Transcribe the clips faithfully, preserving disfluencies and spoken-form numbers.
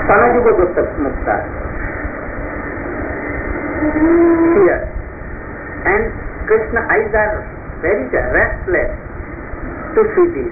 Sanajuga Mukta. Here. And Krishna eyes are very restless to see this.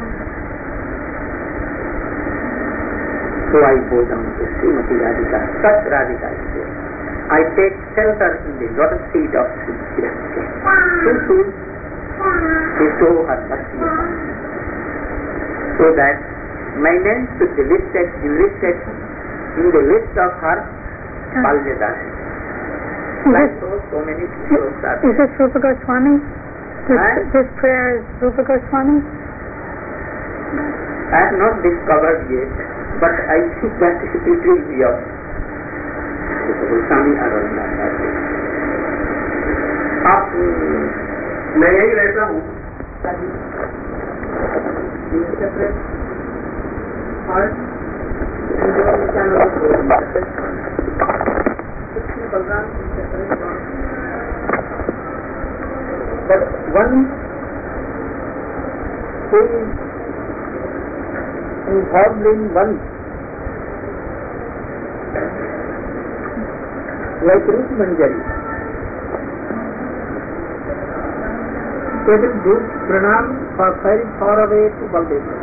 So I go down to Srimati Radhika, such Radhika is there. I take shelter in the lotus feet of Sri Radhika. So soon, bestow her bhakti upon me, so that my name should be listed, enlisted in the list of her Baljadas. Like so, so many people are. Is this Rupa Goswami? This, huh? this prayer is Rupa Goswami? I have not discovered yet, but I think that it will be of Rupa Goswami or Arundass. आप मैं यही रहता हूँ but one who is involved in one like Rup Manjari, they will do pranam for very far away to Baldev.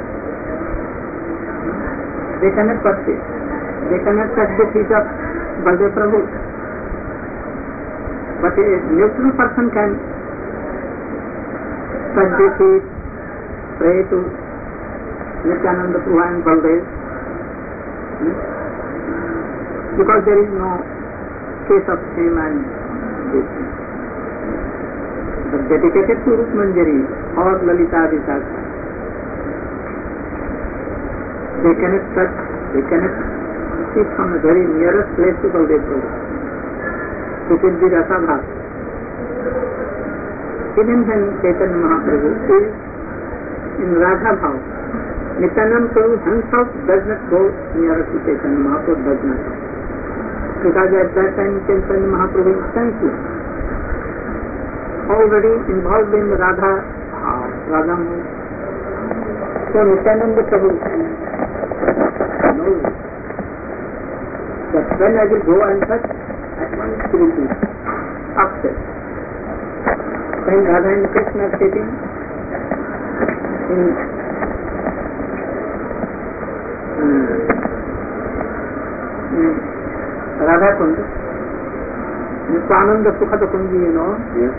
They cannot touch it. They cannot touch the feet of Baldev Prabhu. But a neutral person can touch the feet, pray to Nityananda Prabhu and Baldev. Hmm? Because there is no case of shame and this. But dedicated to Rup Manjari or Lalita Adisasa, they cannot touch, they cannot see from the very nearest place to Baldev Prabhu. It will be Rasa Bhas. Even when Chaitanya Mahaprabhu is in Radha Bhav, Nityananda Prabhu himself does not go near to Chaitanya Mahaprabhu, does not. Because at that time Chaitanya Mahaprabhu is senseless, already involved in Radha Bhav, Radha Mood. So Nityananda Prabhu knows that when I will go and touch, at once he will be upset. When Radha and Krishna are sitting in um, um, Radha Kund, in Swananda Sukhada Kundi, you know, yes.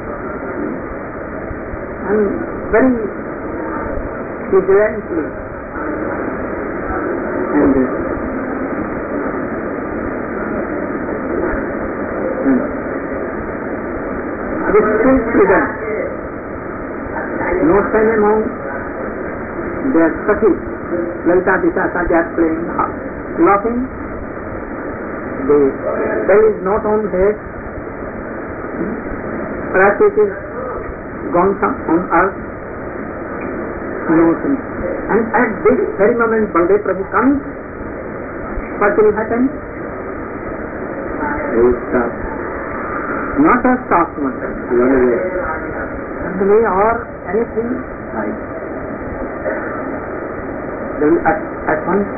And very vigilantly and uh, with full freedom, no time among their Sati, Lalita Disasa, they are playing, laughing. The bell is not on head, perhaps it is gone on earth, no thing. And at this very moment, Baldev Prabhu comes, what will happen? They will stop. Not a stop one, run away. Run away or anything like. They will at, at once.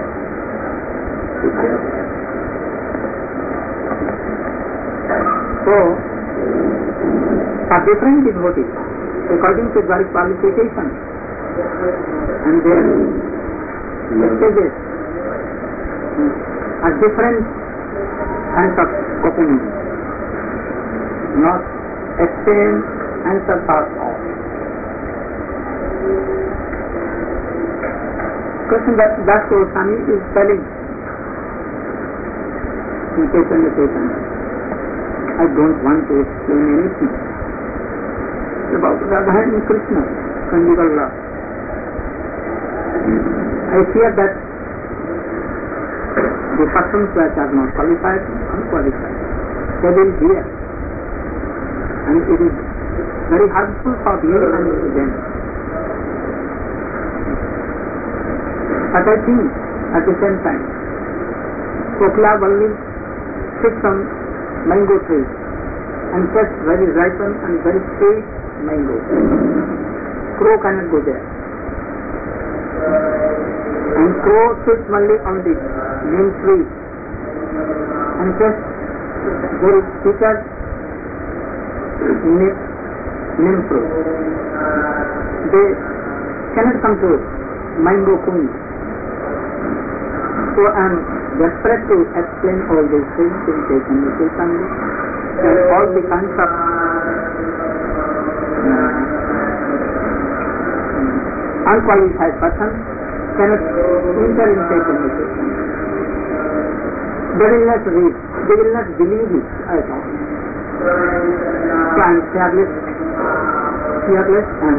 So, for different devotees, according to their qualification and their messages, are different kinds of opinions. Not extreme answers are all. Krishna Das Goswami is telling in Chaitanya Chaitanya, I don't want to explain anything about Radha and Krishna, conjugal love. I fear that the persons that are not qualified, unqualified, they will hear. And it is very hurtful for me and to them. But I think at the same time, Kokla Valli sits on mango trees and gets very ripened and very sweet mango. Crow cannot go there. And crow sits only on the neem tree and just there is teacher neem, neem fruit. They cannot come to mango queen. So I am desperate to explain all these things in case and this only. And all the kinds of uh, unqualified persons cannot enter in such conversation. They will not read, they will not believe it at all. So I am fearless, fearless and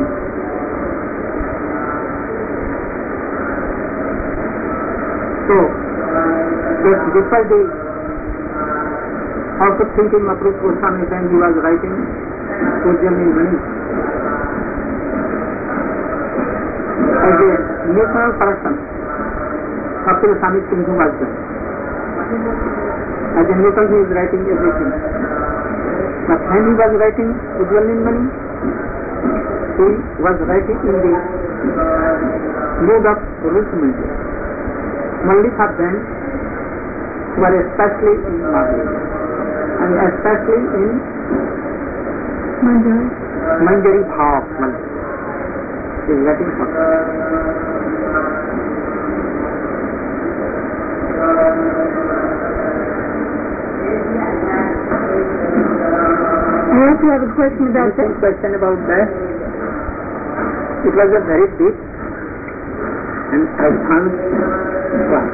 so if despite the also thinking of Rupa Goswami when he was writing Pujyani Mani as a neutral person, Bhakti Swami Singh was there. As a neutral he is writing everything. But when he was writing Pujyani Mani, he was writing in the mood of Rupa only for them who are especially in Madhya and especially in Manjari. Manjari Bhav. He is writing for them. I also have a question about that. question about that. It was a very deep and profound one.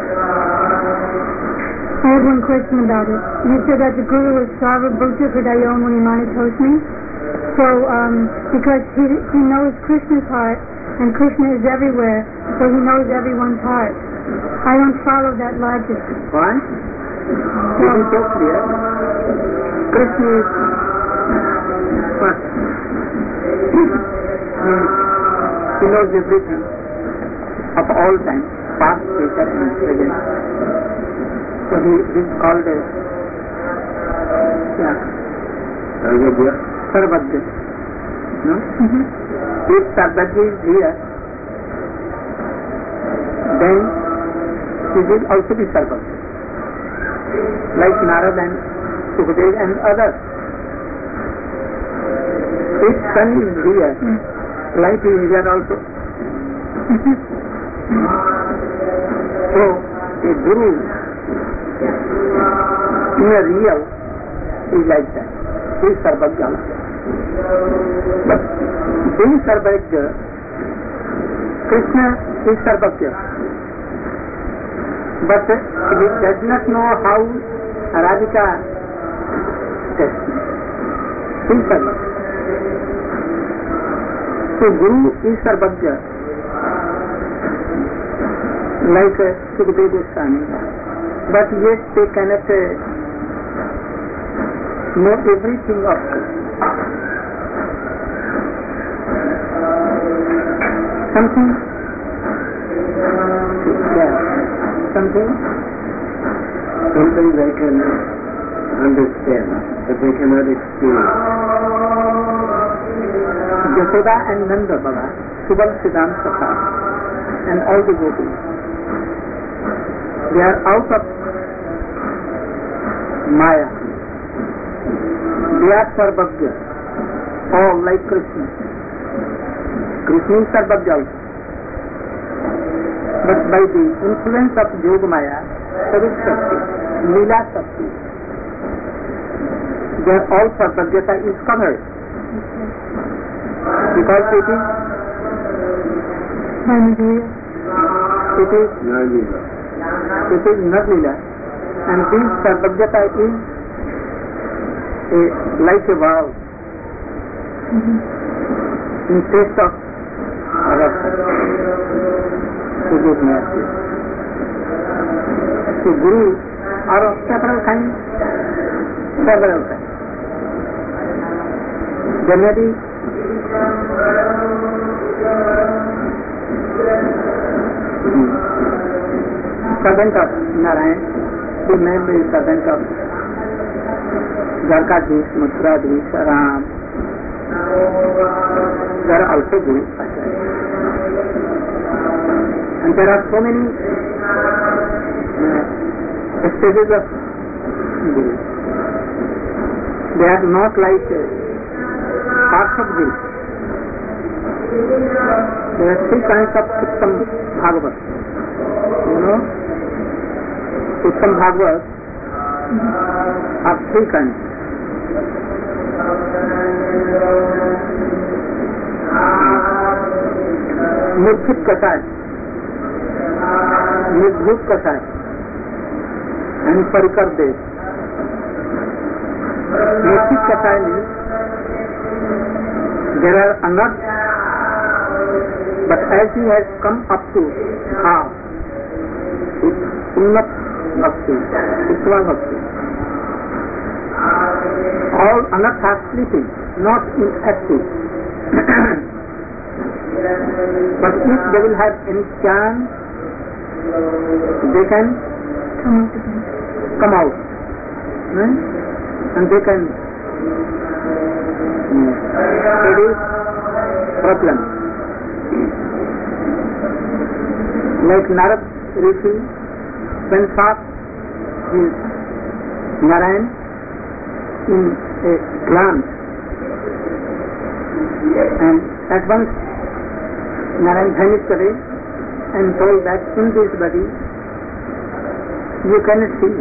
I have one question about it. You said that the Guru is Sarva Bhutya Hridayo Munimani Tosmi. So, um, because he, he knows Krishna's heart, and Krishna is everywhere, so he knows everyone's heart. I don't follow that logic. Why? It is so clear. Krishna is first. He knows everything of all time, past, future and present. So he, this is called a yeah, Sarvagya. No? Mm-hmm. If Sarvagya is here, then he will also be Sarvagya. Like Narada and Sukadeva and others. If sun is here, mm. light is here also. Mm-hmm. So, a Guru in a real is like that. He is Sarvagya. But being Sarvagya, Krishna is Sarvagya. But he does not know how Radhika tests. He is Sarvagya. So Guru is Sarvagya. Like uh, Sukadeva Goswami. But yet they cannot uh, know everything of it. Something, yeah, something, something they can understand, but they cannot experience. Yashoda and Nanda Baba, Subal Siddham Sakha, and all the gopis, they are out of Maya. They are Sarvagya, all like Krishna. Krishna is Sarvagya also. But by the influence of Yoga Maya, Sarva Shakti, Leela Shakti, their all Sarvagyata is covered. Because it is it is it is not Leela. And this Sarvagyata is a, like a vow mm-hmm. in taste of rasa. So Guru are of several kinds, several kinds. Generally, servant of Narayan, who named the servant of Dwarkadhish, Mathuradhish, Ram. There are also Gurus. And there are so many stages of guilt. They are not like uh, parts of guilt. There are three kinds of Uttam Bhagavat. You know, Uttam Bhagavat are three kinds. Murchit Kasai, Nidbhut Kasai, and Parikar Dev. Murchit Kasai means there are enough, but as he has come up to half, Unnat Bhakti, Uttama Bhakti, all anath are sleeping, not inactive. But if they will have any chance, they can come out, hmm? and they can hmm, produce problems. Like Narad Rishi, when sought his Narayan in a glance, and at once Narayan vanished away and told that in this body you cannot see.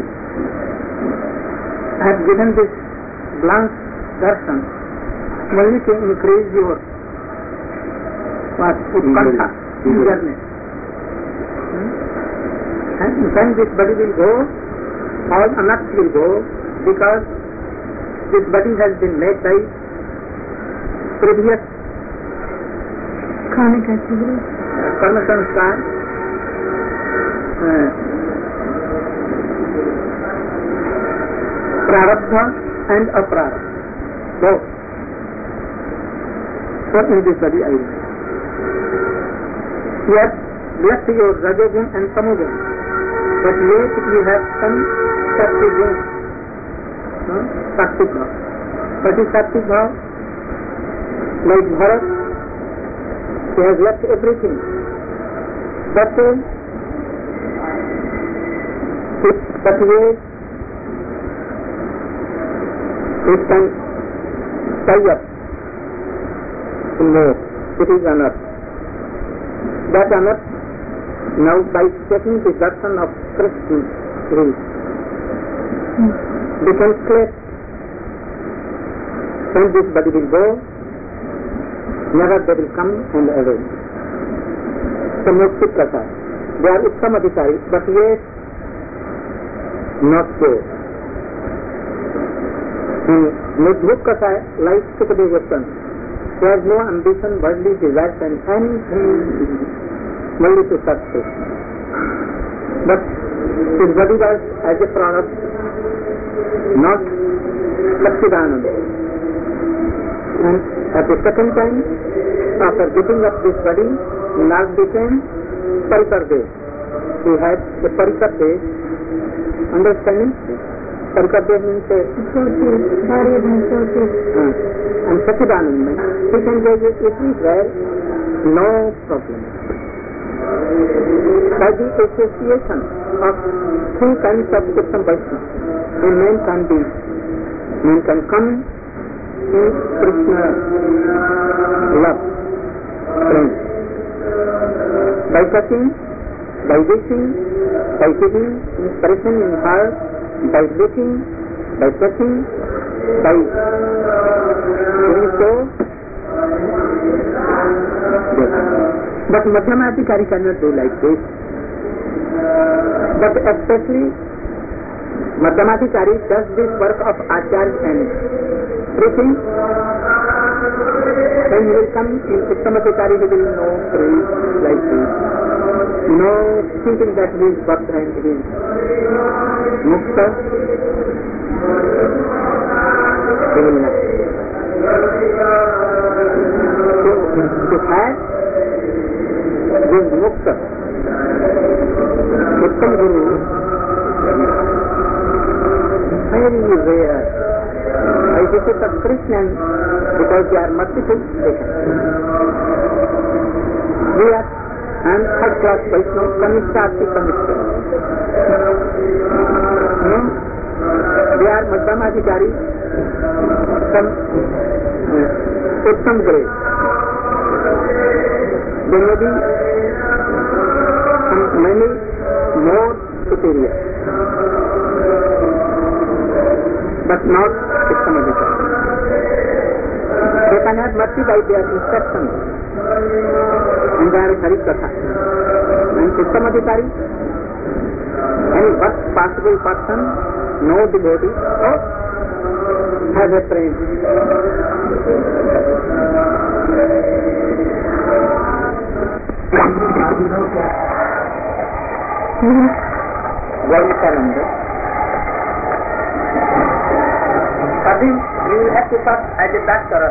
I have given this glance darshan only to increase your what utkantha, eagerness. Hmm? And when this body will go, all anath will go, because this body has been made by previous karmic activity, karma sanskar, uh, prarabdha and aprarabdha, both. So in this body I will. Yet left your rajagun and tamogun, but yet you have some sattvic gun, huh? sattvic bhav. What is sattvic bhav? Like Bharat, he has left everything, but uh, it, but yet it can tie up in more. It is enough. That enough, now by taking the darshan of Krishna, becomes clear. When this body will go, never they will come and away. So Murchit Kasai, they are Uttam Adhikari, but yet not pure. In Nidbhut Kasai, like Sukadeva son, he has no ambition, worldly desires and anything only to success. But his body was as a product, not Satchidananda. And at the second time, after giving up this body, Nag became Parikar Dev. He had a Parikar Dev, understanding? Parikar Dev means a associate, body of an associate. Uh, and Satchidananda means he can go with everywhere, no problem. By the association of three kinds of Uttam Vaishnava, a man can be, man can come to Krishna love, friend. By touching, by wishing, by giving inspiration in heart, by looking, by touching, by doing so. Yes. But Madhyamadhikari cannot do like this. But especially Madhyamadhikari does this work of Acharya and preaching. When he will come in Uttamadhikari, he will know free like this. No thinking that he is Bhakta and he is Mukta. He will not. So, to have this Mukta, Uttam Guru, very rare. I visit a Christian because they are merciful, they can. We are and third class Vaishnava, Kanishta Asti Kanishta. No? They are Madhyamadhikari, some Uttam grade. They may be many more superior, but not Uttam-adhikari. They can have mercy by their instructions in their Harikatha. And Uttam-adhikari, any worst possible person, no devotee, or has a friend. Gaurikananda. For this, you will have to first identify Taras.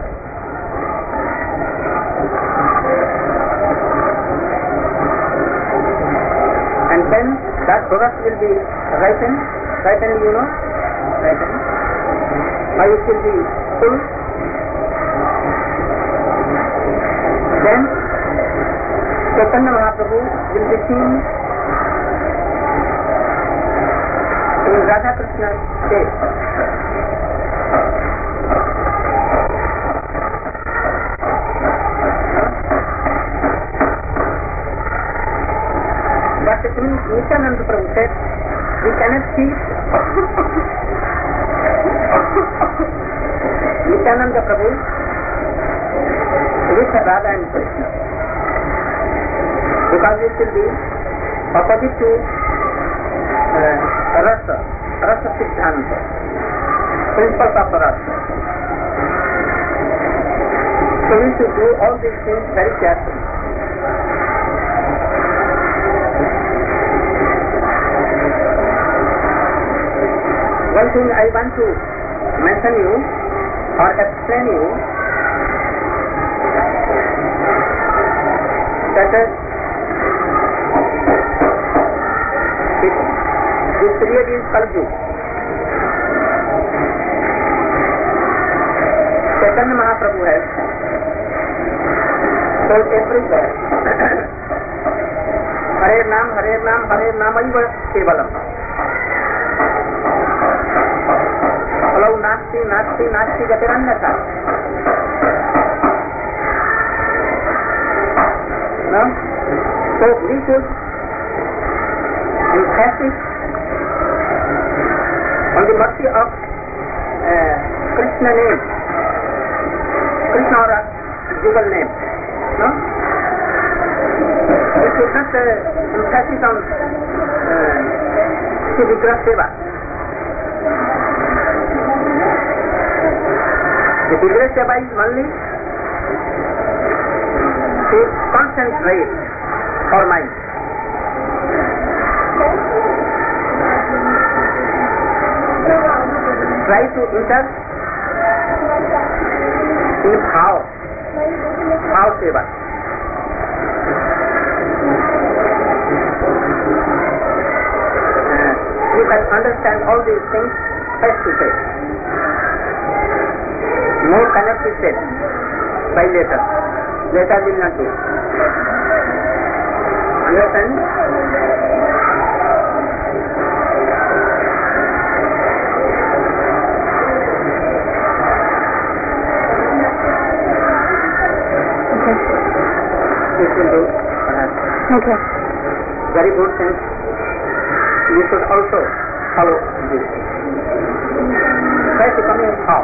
And then that product will be ripened, ripened you know, ripened. Or it will be full. Then Chaitanya Mahaprabhu will be seen in Radha Krishna's state. But in Nityananda Prabhu said, we cannot see Nityananda Prabhu with Radha and Krishna, because it will be opposite to uh, Rasa, Rasa Siddhanta, principles of Rasa. So we should do all these things very carefully. One thing I want to mention you or explain you that uh, it, this period is Kali Yuga. Chaitanya Mahaprabhu has told everywhere Hare Nam, Hare Nam, Hare Namaiva Kevalam. Hello, Nasti, Nasti, Nasti Gatirannata. No? So we should emphasis on the mercy of uh, Krishna name, Krishna or a dual name. No? We should not uh, emphasis on uh, Shri Vigraha Seva. The Vigraha Seva is only to concentrate our mind. Try to enter in Bhav, Bhav Seva. Uh, you can understand all these things face to face. More cannot be said by later. Later will not do. Understand? This will do, perhaps. Okay. Very good sense. You should also follow this. Try to come in how?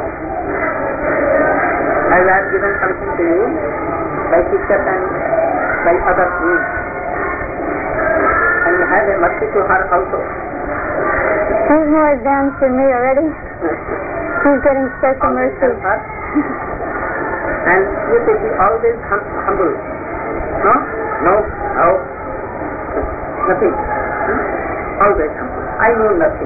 I have given something to you by pictures and by other means. And you have a mercy to her also. He's more advanced than me already. He's getting special always mercy. And you should be always hum- humble. No? No? No? Nothing. Hmm? Always humble. I know nothing.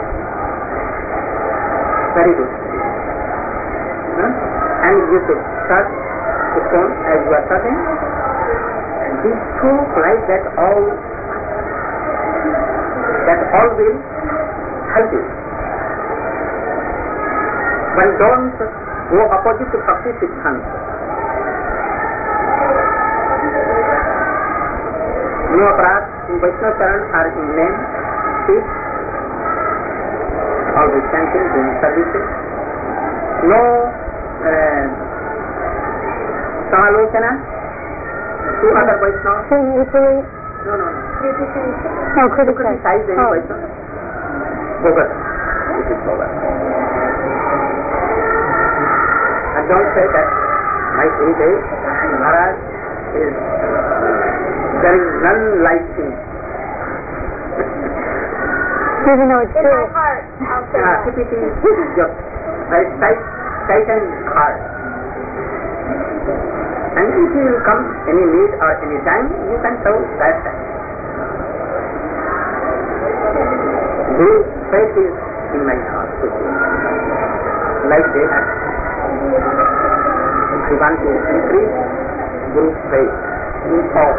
Very good. Hmm? And you should touch the stone as you are touching. And be so polite that all that all will help you. But don't go opposite to Bhakti Siddhanta. No aparat in Vaishnava Charan are in name, speech, always chanting, doing services. No uh, Samalochana to other Vaishnavas. Being equally No, no, no. oh, To criticize. criticize any Oh. Vaishnava. Bogus. This is bogus. And don't say that my Gurudev Maharaj is there is none like him. Even though it's In true. my heart, I'll say Uh, that. keep it in your right, tight, tight and hard. And if you will come any need or any time, you can serve that time. Guru's faith is in my heart. Like they have. If you want to increase Guru's faith in all.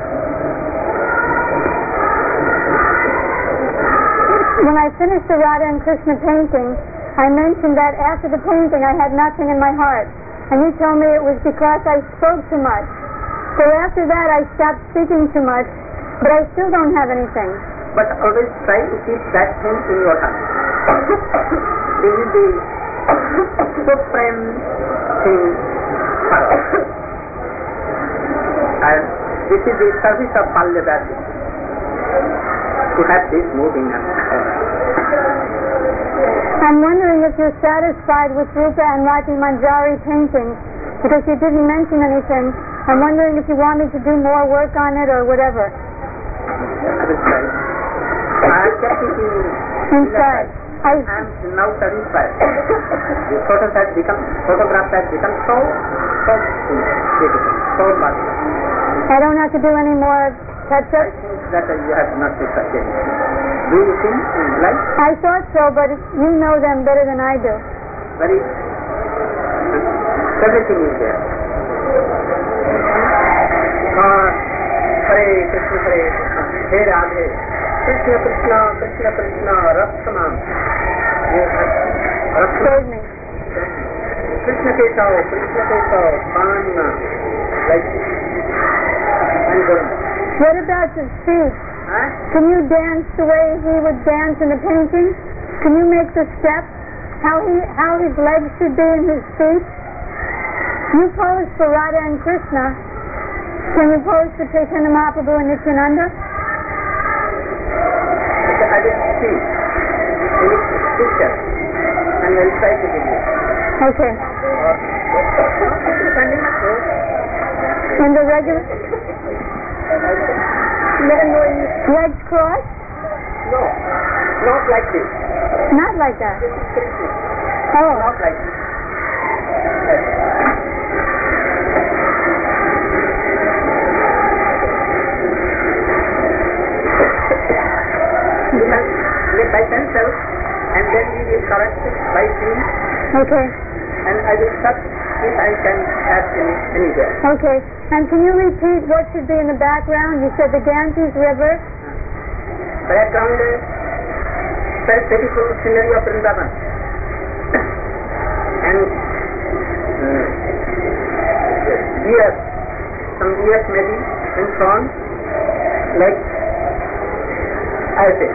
When I finished the Radha and Krishna painting, I mentioned that after the painting I had nothing in my heart. And you told me it was because I spoke too much. So after that I stopped speaking too much, but I still don't have anything. But always try to keep that thing in your heart. This is the supreme thing for us. And this is the service of Palyadasi. To have this moving and I'm wondering if you're satisfied with Rupa and Rati Manjari paintings, because you didn't mention anything. I'm wondering if you want me to do more work on it or whatever. I will try. I kept it in Inside. I, I am now satisfied. The photos has become, photographs has become so, so beautiful, so marvelous. I don't have to do any more I touch-ups. think that uh, you have not to touch it. Do you think in life? I thought so, but you know them better than I do. Very, everything is there. Uh, Hare Krishna, Hare Krishna, Hare Radhe, Krishna Krishna, Krishna Krishna, Rakshama. Save me. Krishna Keshav, Krishna Keshav, Panna, like this. And going. What about his feet? Huh? Can you dance the way he would dance in the painting? Can you make the steps? How he, how his legs should be and his feet? You pose for Radha and Krishna. Can you pose for Chaitanya Mahaprabhu and Nityananda? Okay, I will see in this picture and I will try to give you. Okay. Depending on you. In the regular legs crossed? No, not like this. Not like that. This is Krishna. Oh. Not like this. Yes. We can live by pencil and then we will correct it by seeing Okay. and I will search if I can have any anywhere. Okay. And can you repeat what should be in the background? You said the Ganges River. Background is very beautiful scenery of Vrindavan. And uh, deer, some deer maybe in front, like I say,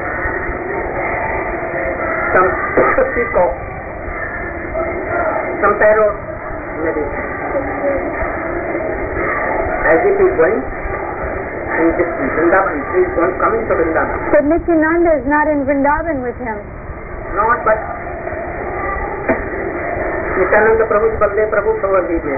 some peacock, some parrot maybe. As if he is going in this Vrindavan, he is going coming to Vrindavan. But Nityananda is not in Vrindavan with him. Not but Nityananda Prabhu, Baldev Prabhu, probably there.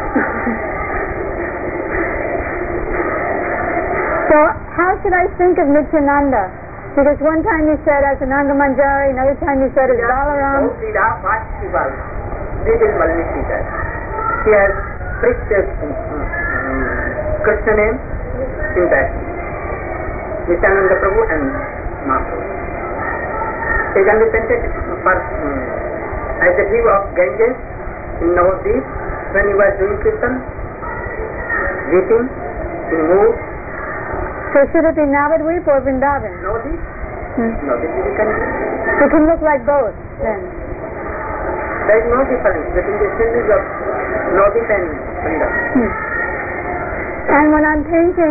So how should I think of Nityananda? Because one time you said as Ananda Manjari, another time you said as Balaram. Srila Vashival, we will Malniti that. He has precious um, Krishna name in that. Nityananda Prabhu and Mahaprabhu. He is represented for um, as the view of Ganges in Navadvip when he was doing Kirtan, weeping in mood. So should it be Navadvip or Vrindavan? Navadvip? Hmm. Navadvip we can do. It can look like both then. There is no difference between the scenery of Navadvip and Vrindavan. Hmm. And when I'm painting,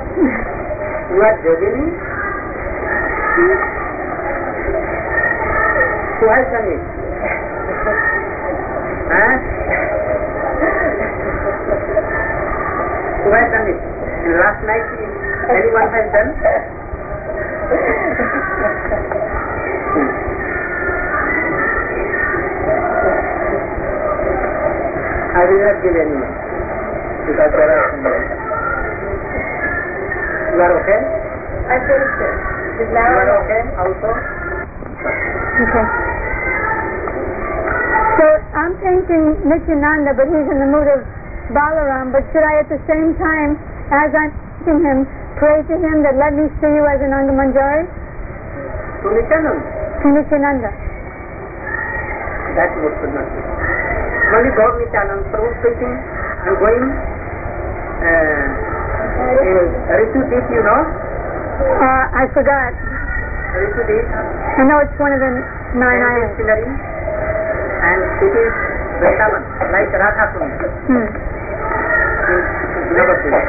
You are jogging? Who has done it? Huh? Who has done it? In last night, anyone has done? I will not give any name because there are some names. You are okay? I think so. Is You are okay also? Okay. So I'm painting Nityananda, but he's in the mood of Balaram. But should I at the same time, as I'm painting him, pray to him that let me see you as an Angamanjari? To Nityananda. To Nityananda. That would not be. Only God Nityananda Prabhu speaking and going uh, in Ritu Deep, you know? Uh, I forgot. Ritu Deep. I know it's one of the nine islands. Distillery, and it is Vrindavan, like Radha Kund Hmm. in Navadvip.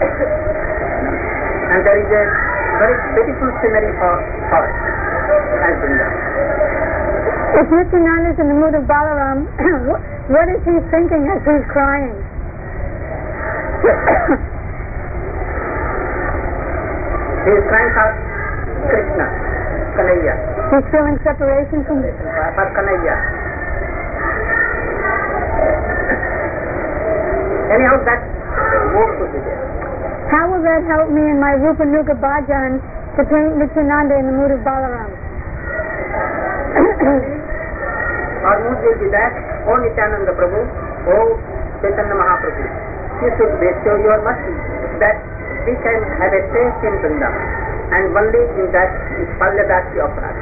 And there is a very beautiful scenery for forest as Vrindavan. If Nityananda is in the mood of Balaram, what is he thinking as he's crying? He is crying for Krishna, Kanaya, He's feeling separation from for Kanaya. Anyhow, that mood should be there. How will that help me in my Rupa Nuga Bhajan to paint Nityananda in the mood of Balaram? Our mood will be that, O Nityananda Prabhu, O Chaitanya Mahaprabhu, you should bestow your mercy that we can have a taste in Vrindavan, and only in that is Palyadasi of Radha.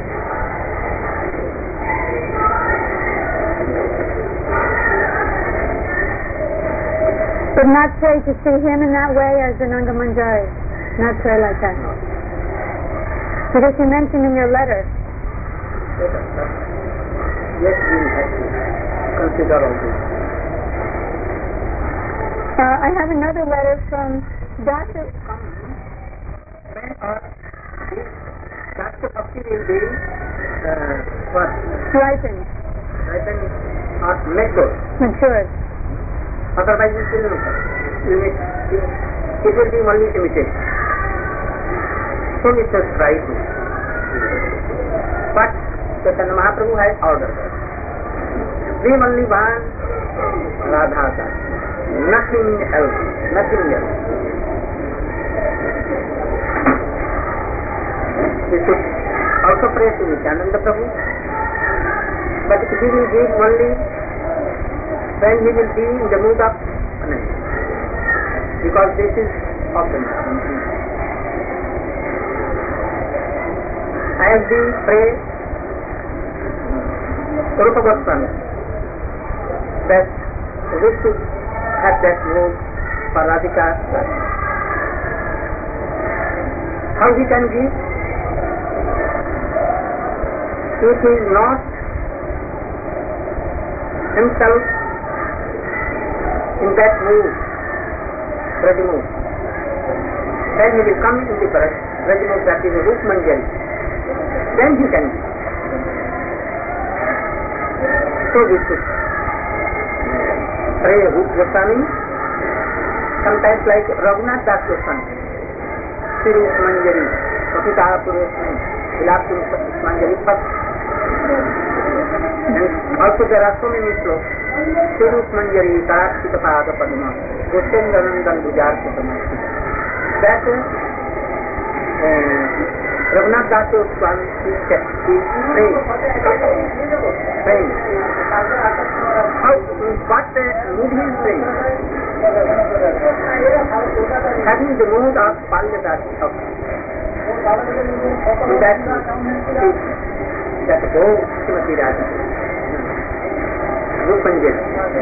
But not pray to see him in that way as an Angamanjari. Not pray like that. Because you mentioned in your letter. Yes, we have to consider all this. Uh, I have another letter from Doctor When or this Shastra Bhakti will be uh, what? Ripened, Ripened or matured. matured. Otherwise it will not. It will be only imitation. So we should try to. But Chaitanya Mahaprabhu has ordered us. We only want Radha Dasi. Nothing else. Nothing else. We should also pray to Nityananda Prabhu. But he will give only when he will be in the mood of Ananda. Because this is often. As we pray Rupa Goswami that we should have that mood for Radhika. How he can give? If he is not himself in that mood, ready mood, then he will come in the ready mood, that is a Rup Manjari. Then he can give. So we should pray Rup Goswami, sometimes like Raghunath Das Goswami, Sri Rup Manjari, Kapita Purusman, Vilap Manjari first. And also there are so many slokas. Sri Rup Manjari, Tarakshita Pada Padma, Gosendranandan Bujar Sutama. That uh, Raghunath Das Goswami is praying. Praying. How, what uh, mood he is praying? Having the mood of Palyadasi of so that is that oh Srimati Radha Rup Manjari.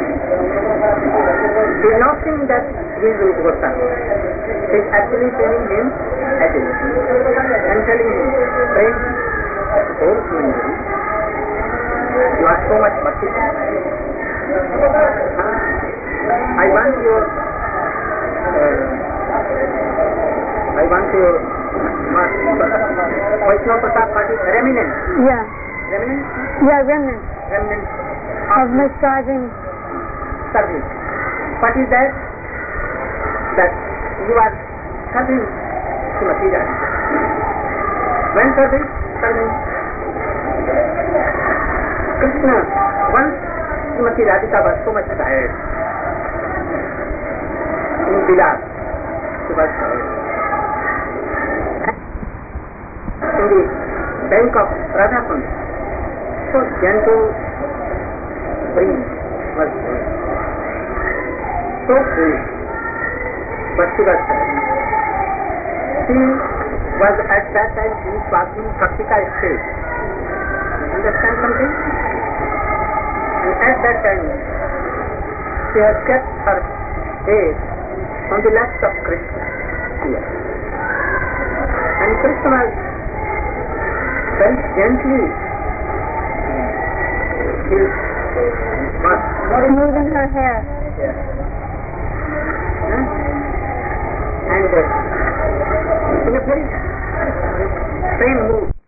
He is not saying that he is Rupa Goswami. He is actually telling him as it is and telling him, praying oh Rup Manjari, you are so much merciful. I want your uh, I want your Vaishnava Pratap Party remnant. Yeah. remnant, Yeah, remnants remnant of massaging. service. What is that? That you are serving Srimati Radhika. When serving? Serving Krishna. Once Srimati Radhika was so much tired in Vilas, she was tired. In the bank of Radhakund, so gentle breeze was there. So free, but she was tired. She was at that time she was in Bhaktika stage. Understand something? And at that time, she has kept her head on the laps of Krishna here. And Krishna was very gently he was Moving her hair. yeah. Huh? And uh, in a very strange mood.